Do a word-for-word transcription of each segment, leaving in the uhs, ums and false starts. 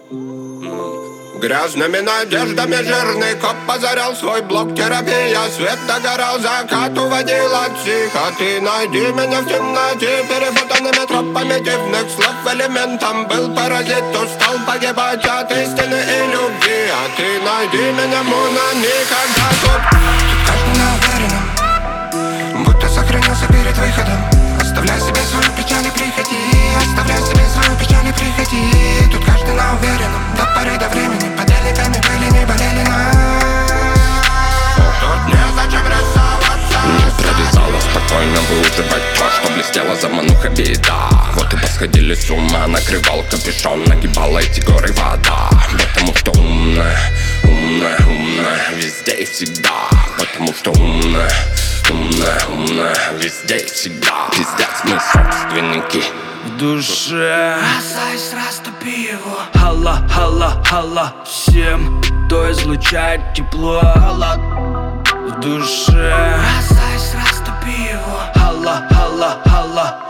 Грязными надеждами жирный коп позарял свой блок. Терапия, свет догорал, закат уводил от психоты. Найди меня в темноте, перепутанными тропами дивных слов. Элементом был паразит, устал погибать от истины и любви. А ты найди меня, Муна, никогда тут. Тут каждый на уверенном, будто сохранился перед выходом. Оставляй себе свою печаль и приходи, оставляй себе свою печаль и приходи. Тут каждый на уверенном, до поры до времени. Подельниками были, не болели нас. Тут незачем рисоваться. Не прорезала спокойно выуживать то, что блестела замануха беда. Вот и посходили с ума, накрывал капюшон, нагибала эти горы вода. Потому что умная, умная, умная везде и всегда. Потому что умная, умная, умная везде и всегда. Пиздец, мы собственники в душе. Касаясь, растопи его. Хала, хала, хала всем, кто излучает тепло. В душе. Касаясь, растопи его. Хала, хала, хала.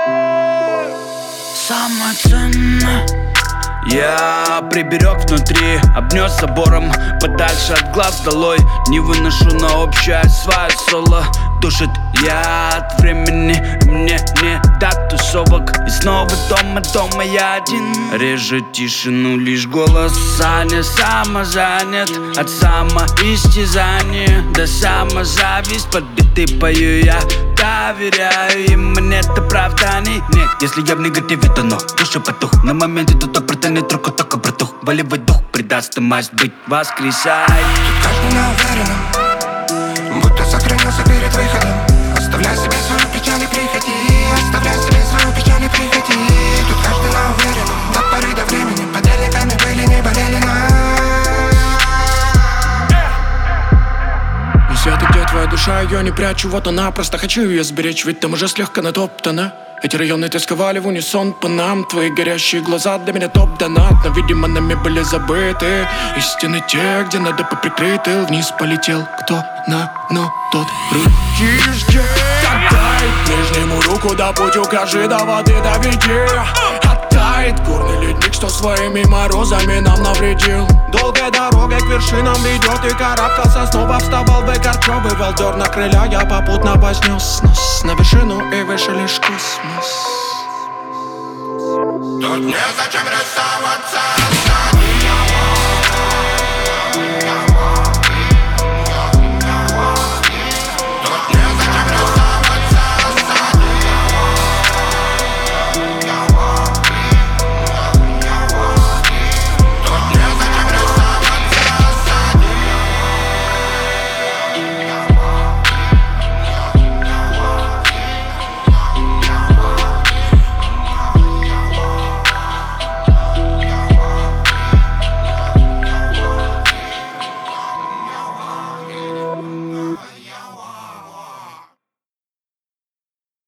Самое ценное я приберег внутри, обнес забором, подальше от глаз долой. Не выношу на общее свое соло. Душит я от времени, мне не до тусовок. И снова дома, дома я один. Режет тишину лишь голос Саня. Самозанят от самоистязания до самозависть. Под биты пою я, доверяю им, нет оправданий. Нет, если я в негативе, то но душа потух. На моменте тут протянет руку, только братух. Болевой дух придаст и масть быть воскресай. Тут каждый на уверенном, будто сохранился перед выходом. Оставляй себе свою печаль и приходи, оставляй себе свою печаль и приходи. Тут каждый на уверенном, до поры до времени. Подельниками были, не болели нас. Света, где твоя душа, ее не прячу, вот она. Просто хочу ее сберечь, ведь там уже слегка натоптана. Эти районы тосковали в унисон по нам. Твои горящие глаза для меня топ-донат. Но, видимо, нами были забыты истины те, где надо поприкрыты. Вниз полетел кто на, но тот руки ждет. Отдай ближнему руку, да путь укажи, до воды доведи. Оттает горный ледник, что своими морозами нам навредил. Долгой дорогой к вершинам ведет, и карабкался, снова вставал бы корчевый волдер. На крыля я попутно вознес нос на вершину, и выше лишь космос. Тут незачем рисоваться.